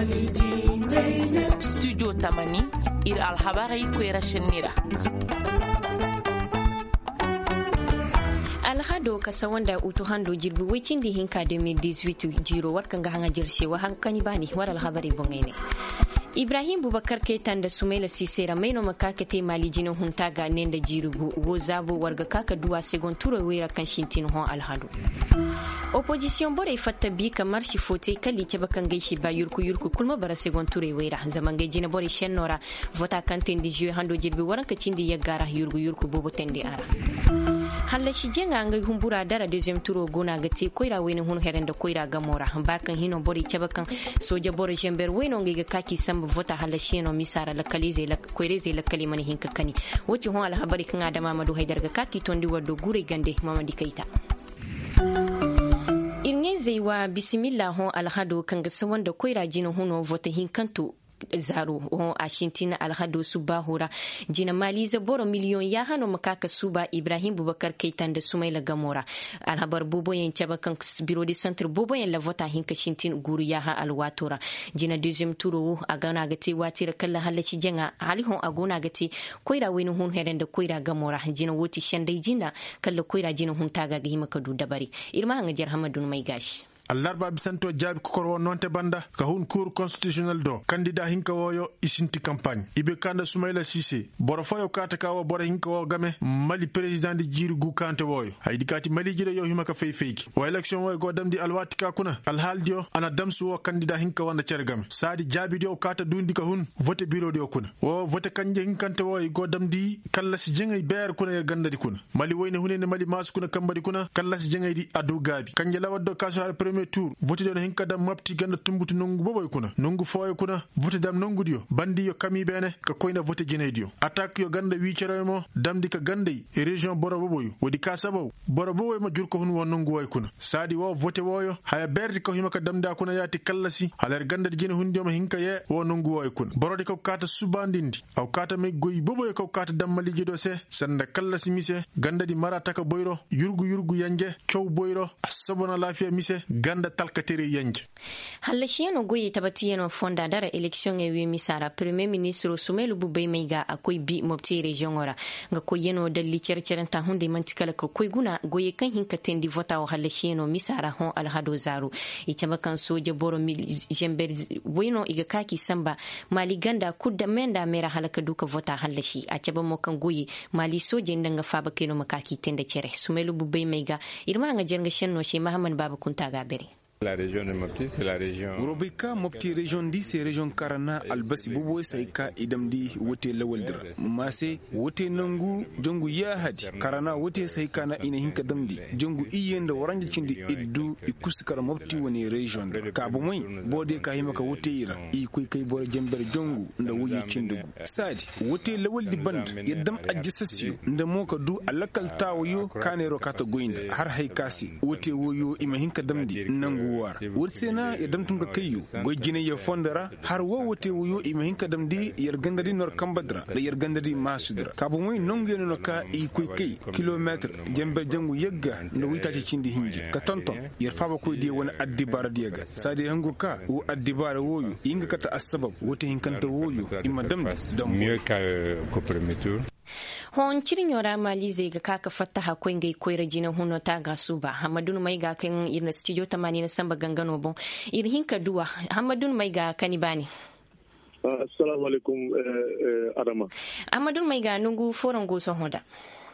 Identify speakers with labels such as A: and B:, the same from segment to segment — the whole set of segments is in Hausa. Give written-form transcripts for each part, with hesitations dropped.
A: studio tamani ir alhabari kwera shenira alhado kasa wanda utu hando jirbi wicin di hinka 2018 jiro wat kanga hanga jirshewa hankani bani war alhabari bongene Ibrahim Bubakar Keita da Sumaila Sisera maino makaka te mali jinin hunta ga nenda jirugu wo zabo warga kaka duwa segon turo wera kan shintin hon alhadu opposition bore fatta bi kamar shi fote kalli ke bakan gaishi ba yurku kulma bara segon turo wera zaman ga jina bore shenora vota kanten di jeu hando jirbi waranka cindi ya gara yurku bobo tende ara halla shi jenga ngai humbura dara deuxième tour gona gati koira wene hun herenda koira gamora bakan hino bori chabakan soja bori jember weno ngai ga kaki samba vota halla shi no misara la kalize la koireze la kalimani hinka kani woti hon al habari kan adama madu haidar ga kaki tondi waddo gure gande mamadi kaita irngeze wa bismillah hon al hado kan ga sawanda koira jino huno vota hinkanto zaro o ashintina alhado suba hora jina maliza boro miliyon ya hano makaka suba Ibrahim Bubakar Keita da Sumaila Gamora alhabar bobo yen chabakan biro de centre bobo yen la vota hinka shintin guru ya ha alwatora jina deuxième tour agana gati watira kala halaci jenga halihon agona gati koira wenu hun herenda koira Gamora jina woti shandai jina kala koira jina hun taga ga himaka du dabari irma hanga jar hamadun mai gashi
B: allarba bisanto jaabi kokoro nonte banda ka hun cour constitutionnel do candidat hinka woyo isinti campagne ibe kanda Sumaila Cissé boro foyo kata kawo boro hinka wo game mali président di jiru gu kante woyo haydi kati mali jide yo himaka feyki o election woy go damdi alwati ka kuna alhaldio ana damsu wo candidat hinka wanda cergam sadi jaabi dio kata dundi ka hun vote bureau dio kuna wo vote kanje hinkante woy go damdi kala si jengay ber kuna yer gandadi kuna mali woyne hunene mali mas kuna kambadi kuna kala si jengay di adu gabi kanje lawaddo kaso premier tour vote don hinka dam mapti ganda tumbutu nongu boboy kuna nongu foy kuna vote dam nongu dio bandi yo kami bene ka koyna vote jene dio attaque yo ganda wiicere mo damdi ka gande e region boro boboy wodi ka sabaw boro boboy ma jurko hun won nongu way kuna sadi wo vote woyo haya berdi ko himaka damda kuna yati kallasi haler ganda jene hun dio ma hinka ye wo nongu way kuna borodi ko kata subandindi aw kata me goy boboy ko kata dam maliji do se sanda kallasi mise ganda di marata ka boyro yurgu yanje ciow boyro asabona lafiya mise ganda talkatere yanje
A: halashiyano goyi tabatiyano fonda dara election e wi misara premier ministre Sumelu Bubay Maiga akoy bi mobti region ora nga ko yeno dalli cercerenta hunde mantikala ko koy guna goyi kan hinka tendi vota o halashiyano misara hon alhado zaru e tabakan soje boro jember wino iga kaki samba mali ganda kudda menda mera halaka duka vota halashi a taba mo kan goyi mali soje ndanga faba keno makaki tende cere Sumelu Bubay Maiga irma nga jerga shenno shi Mahamad Baba Kunta Gabere.
C: La région de Mopti, c'est la région.
D: Urubika Mopti région di c'est région Karana albasi bubo saika idamdi wote lawaldir. Mase wote nangu jongu ya hadi Karana wote saika na ina hinka damdi. Jongu iyenda waranja chindi iddu ikusikara Mopti wani région. Kabu moi bode kahimaka wote ira. Ikui kai bora jember jongu nda wuye chindugu. Sadi wote lawaldi band yadam ajisasyo nda moka du alakal tawayo kanero kata goinda. Har haikasi wote woyo ima hinka damdi nangu wursena ya damtum ka kayu goy gine ya fondara har wowote wuyo imahinka damdi yar gandadi nor kambadra da yar gandadi masudra kabu moy nongu no ka i koy kay kilometer jembe jangu yegga no wita ci cindi hinje ka tonton yar faba koy di wona addi bara diega sadi hangu ka o addi bara woyu inga kata asbab wote hinkanta woyu imma damdi dam
C: mieux qu'au premier tour.
A: hon cirinyora malize ga kaka fattaha ko ngai koyra jina huno ta ga suba hamadun mai ga kan irna studio 80 na samba gangano bon irhin kaduwa hamadun mai ga kanibani
E: assalamu alaikum adama
A: hamadun mai ga nungu foron go son hoda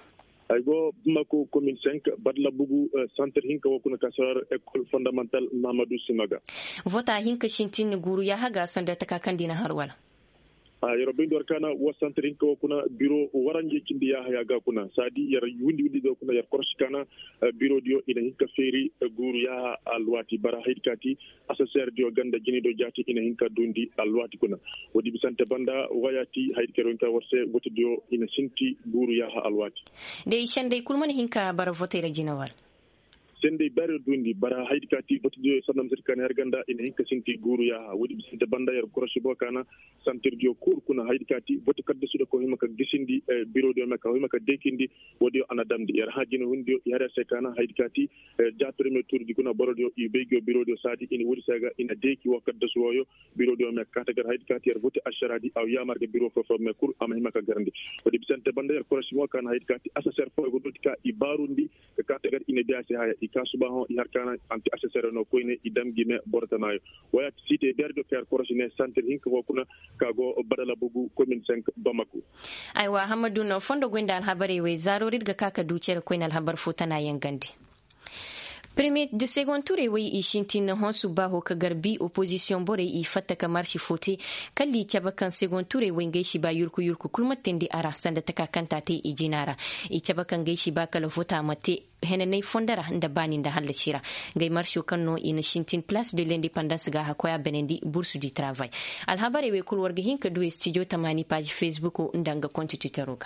E: aygo mako commune 5 badla bugu centre hinka wakuna kasar école fondamentale Mamadou Simaga
A: vota hinka shintin guru ya haga sanda ta kakandina harwala
E: yaro bin dor kana wa centre ko kuna bureau waranje kindi ya haya ga kuna sadi yar windi do kuna yar korsh kana bureau dio ina hinka feri guru ya alwati bara hidkati assesseur dio ganda jini do jati ina hinka dundi alwati kuna wodi bisante banda wayati hidkero ka warse woto dio ina sinti guru ya alwati
A: de shande kulman hinka bara voter jinawal
E: sende bare dundi bara haydkati botudo sanam sirkane harganda ina hinka sinti guru ya wodi bisinte banda yar koroshi bokana santir dio kur kuna haydkati botu kadde sudo ko himaka gisindi bureau de maka himaka dekindi wodi ana damdi yar hajino hundio yara sekana haydkati ja premier tour di kuna borodio ibego bureau de sadi ina wodi saga ina deki wakadde suwoyo bureau de maka katagar haydkati yar botu asharadi aw yamarde bureau fo me kur ama himaka garandi wodi bisinte banda yar koroshi bokana haydkati assesseur fo go dotika ibarundi katagar ina biasi haya ikasubaho harkana anti assesseur no koyne idam gime bortanayo wayat cité derdo fer korosine santé hinko wokuna kago badala bugu commune 5 Bamako
A: aywa Hamadou no fondo gwenda al habari we zaro ridga kaka ducer koyne al habar futana yangandi premier de second tour wai ishintin na honsu baho ka garbi opposition bore i fatta kamar shi fote kalli chaba kan second tour wai gaishi ba yurku kulmatin di ara sanda taka kanta te ijinara i chaba kan gaishi ba kala vota mate henenai fondara da bani da halacira gai marsho kanno ina shintin place de l'indépendance ga hakoya benendi bourse du travail alhabare we kulwar ga hinka duwe studio tamani page facebook ndanga konti twitteruka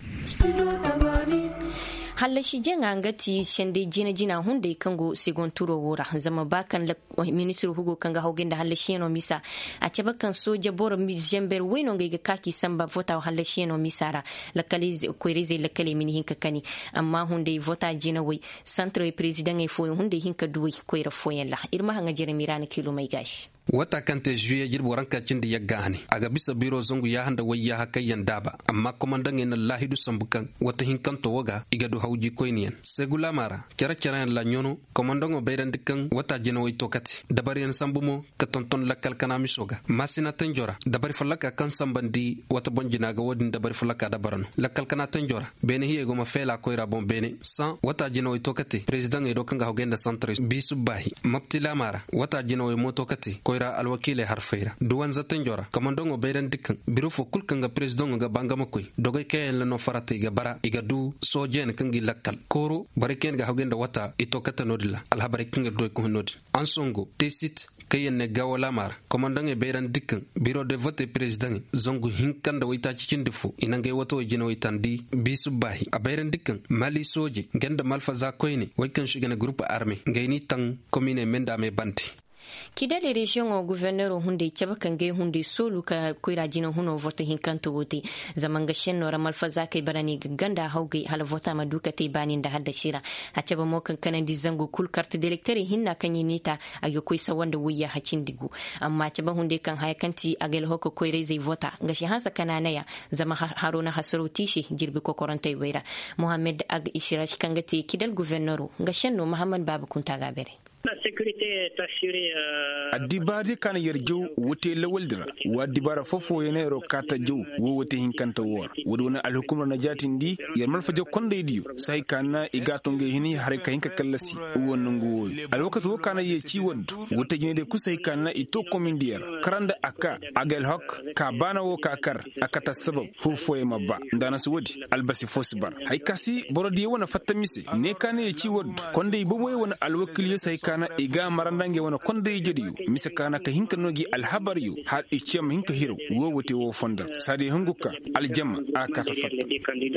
A: hallashi jenga ngati shende jina hunde kango second turo wora zama bakan la ministre hugo kanga hogenda hallashi no misa a ceba kan soja boro mi jember weno ga kaki samba vota hallashi no misara la kalize kwerize la kale mini hinka kani amma hunde vota jina wai centre president e fo hunde hinka duwi koira foyella irma hanga jeremirana kilo mai gashi
F: wata kante juye jirbo ranka cindi yagga hani aga bisa biro zongu ya handa wayya hakayan daba amma komandan en lahidu sambukan wata hinkanto waga igadu hawji koyniyan segula mara kera la nyono komandan o bayran dikkan wata jeno way tokati dabari en sambumo ka tonton lakkal kana misoga masina tanjora dabari falaka kan sambandi wata bonjina ga wodin dabari falaka dabarano lakkal kana tanjora bene hiye goma fela koyra bon bene san wata jeno way tokati president e do kanga hogenda centre bisubahi maptila mara wata jeno way motokati koyra alwakile harfeira duwan zaten jora komandongo bayran dikkan biro fo kulkanga president ga bangama koy dogay kayen la no farate ga bara iga du sojen kangi lakkal koro bariken ga hogenda wata itokata nodila alhabari kinga do ko nodi ansongo tesit kayen ne gawala mar komandongo bayran dikkan biro de vote president zongu hinkanda wayta cikin difu inanga wato jino waytandi bisubahi a bayran dikkan mali soje genda malfaza koyni waykan shigana groupe armée ngayni tan commune menda me banti
A: kidale region o gouverneur hunde chabakan ge hunde solu ka koira jina huno voto hinkanto wote zamanga shenno ramal fazaka barani ganda hawge hala vota maduka te bani da hadda shira a chaba mo kan kanan dizango kul carte d'électeur hinna kan yinita age koy sawanda wuya hacin digu amma chaba hunde kan haykanti agel hoko koire zai vota gashi hansa kananaya zama haruna hasruti shi jirbi ko korontai weira mohammed ag ishirash kangate kidal gouverneur gashenno muhammad babu kunta gabere
G: la sécurité est assurée
D: adibari kan yarjo wote lawaldira wadibara fofo yana ro kata jo wo wote hinkanta wor wodona alhukumar najatin di yarmal fajo konde diyo sai kana igatonge hini hare ka hinka kallasi wonnango alwakatu wakana ye ciwod wote jine de kusai kana ito komindiyar karanda aka agal hok ka bana wo kakar akata sabab fofo e mabba ndana suwodi albasi fosbar haikasi borodi wona fattamise ne kana ye ciwod konde boboy wona alwakiliyo sai kana iga marandange wona konde jodiyo misa kana ka hinka nogi alhabariyo har icem hinka hiro wo wote wo fondar sadi hanguka aljama akata fatta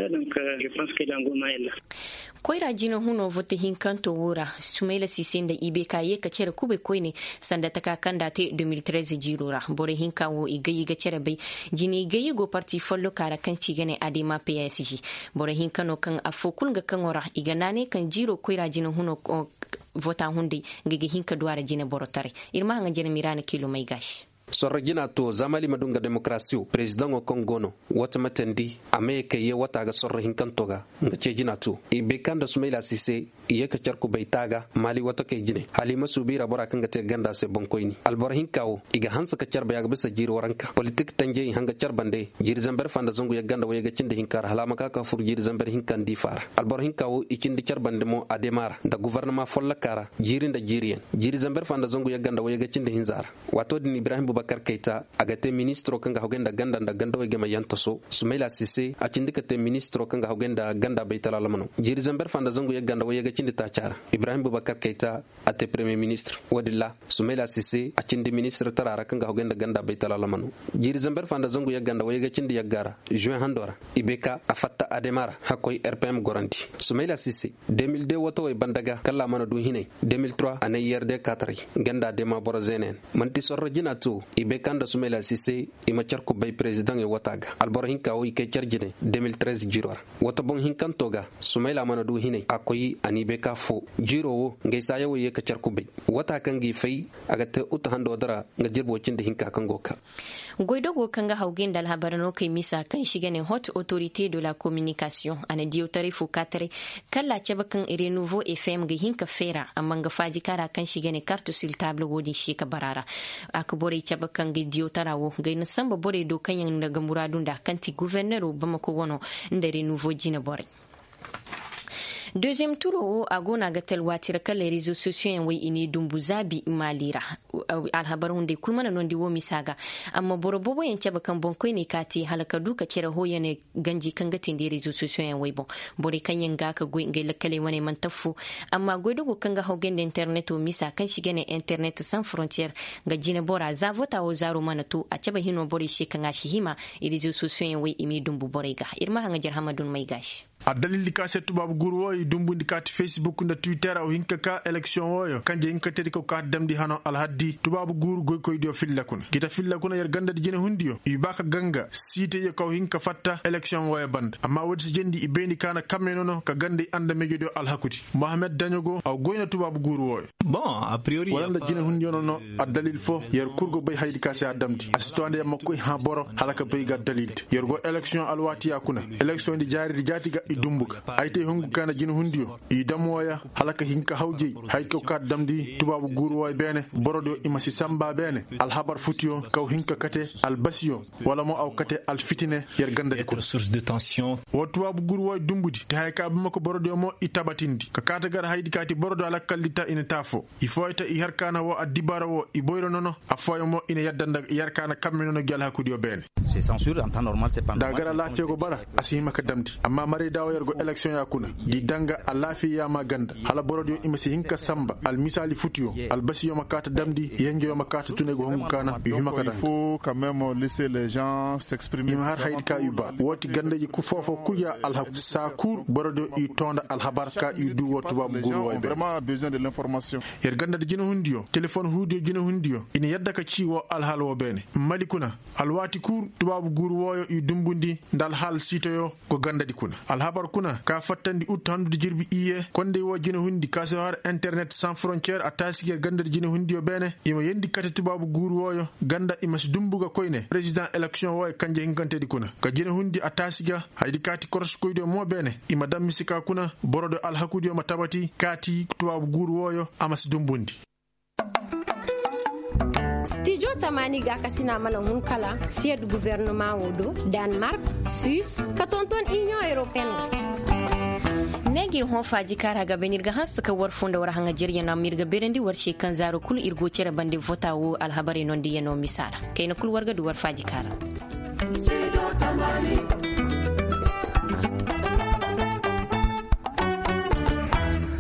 A: koira jina huno vote hinkanto wura sumaila sisenda ibeka ye ka cere kube koine sanda taka kanda te 2013 jirora bore hinka wo igayi ga cere bai jini igayi go parti follo kara kan cigane adema PSG bore hinka no kan afokul ga kan ora iganane kan jiro koira jina huno vota hunde ngege hinka duara jine borotare irma hanga jene mirana kilo mai gashi
F: sorragina to zamali madunga demokrasiyo president o kongono wata matandi amerika ye wata ga sorra hinkantoga ngace jina to ibe kanda sumaila sise ye ka charku baitaga mali wata kay jine halima subira bora kanga te ganda se bonkoyni albor hinkawo iga hansa ka charba ya bisa jiri waranka politik tanje hanga charbande jiri zamber fanda zongu ya ganda waye ga cinde hinkar halama ka fur jiri zamber hinkan di fara albor hinkawo ikindi charbande mo ademara da gouvernement folla kara jiri nda jiriyen jiri zamber fanda zongu ya ganda waye ga cinde hinzara wato din ibrahim Bakar Keita agate ministro kanga hogenda ganda nda ganda wege mayanta so Sumaila Sise akindika te ministro kanga hogenda ganda baitala lamano jiri zamber fanda zongu ye ganda wege cindi ta cara Ibrahim Boubacar Keita ate premier ministre wadilla Soumaila Cissé a cindi ministre tarara kanga hogenda ganda baytala lamanu jiri zamber fanda zongu ya ganda wayega cindi ya gara juin handora ibeka afatta ademara hakoy RPM goranti Soumaila Cissé 2002 wato way bandaga kala mana du hinay 2003 anay yerde 4 ganda dema borozenen manti sorro jina tu ibeka nda Soumaila Cissé ima charko bay president e wataga albor hinka o ke charjine 2013 jiror wata bon hinkan toga Soumaila mana du hinay akoy ani beka fo jiro wo ngay saya wo ye ka charko bay wata kangi fay agate uta hando dara nga jirbo cinde hinka kangoka
A: goidogo kanga haugen dal habarano kai misa kan shigane haute autorité de la communication ana diyo tarifu katare kala chabakan renouveau FM ga hinka fera amma ga faji kara kan shigane carte sur table wodi shi ka barara akbore chabakan ga diyo tarawo ga na samba bore do kan yan daga muradun da kanti gouverneur Bamako wono nda renouveau jina bore. Deuxième tour agona gatel watira kala réseaux sociaux en way ini dumbuzabi malira alhabar hunde kulmana nondi wo misaga amma borobobo en chaba kan bonko ne kati halaka duka cera hoyane ganji kan gatin de réseaux sociaux en way bon bore kan yanga ka go ngai lakale wane man tafu amma goido go kanga hogende internet o misa kan shigene internet sans frontières ga jina bora za vota o zaro manatu a chaba hino bore shi kan ashi hima réseaux sociaux en way imi dumbu bore ga irma hanga jar hamadun mai gashi
B: a dalili ka se tubabu guru woy dumbundi kati Facebook nda Twitter o hinka ka election woyo kanje hinka tedi ko ka damdi hano alhaddi tubabu guru goy koy dio fillakuna kita fillakuna yer ganda di jene hundiyo ibaka ganga site ye ko hinka fatta election woyo band amma wodi jendi ibeni kana kamenono ka gande anda mejo dio alhakuti Mohamed Danyogo aw goyna tubabu guru woyo
H: bon a priori
B: wala jene hundiyo no a dalil fo yer kurgo bay haydi ka se adamdi asitwande makko ha boro halaka bay ga dalil yer go election alwati yakuna election di jari di jatiga idumbuga ayte hongu kana jine hundiyo idamoya halaka hinka hawje hayko ka damdi tubabu guru way bene borodo imasi samba bene alhabar futio kaw hinka kate albasiyo wala mo aw kate alfitine yer ganda ko
H: source de tension
B: wo tubabu guru way dumbudi te hay ka bamako borodo mo itabatindi ka kata gar haydi kati borodo ala kallita ina tafo ifoyta i harkana wo adibara wo iboyro nono afoyo mo ina yaddanda yarkana kamino no gal hakudiyo bene
H: c'est censure en temps normal c'est pas
B: da gara lafiya go bara asihima ka damdi amma mari dawo yergo election yakuna di danga alafiya ma ganda hala borodio imasi hinka samba al misali futio al basiyo makata damdi yenjo makata tunego humkana yuhima ka
I: il faut quand même laisser les gens s'exprimer
B: ima har haydi ka yuba woti ganda yi ku fofo kuya al sakur borodio i tonda al habar ka i du wotu babu guru way
I: vraiment besoin de l'information
B: yer ganda jino hundio telephone hudio jino hundio ina yadda ka ciwo al halwo bene malikuna al wati kur tubabu guru woyo i dumbundi dal hal sitoyo ko ganda di kuna al habar kuna ka fattandi uttandu jirbi iye konde wo jino hundi kaso har internet sans frontières atasiger ganda jino hundio bene ima yendi kate tubabu guru woyo ganda ima dumbuga koyne president election woy kanje hinkante di kuna ka jino hundi atasiga haydi kati koros koydo mo bene ima dammisika kuna borodo al hakudio matabati kati tubabu guru woyo amas dumbundi
J: studio tamani ga kasina mala hun kala sied gouvernement wodo Denmark Suisse katonton Union Européenne
A: negir hon faji kara ga benir ga has ka war fonda war hanga jirya na mirga berendi war shekan zaro kul irgo cere bande vota wo alhabari non di yeno misara kayna kul warga du war faji kara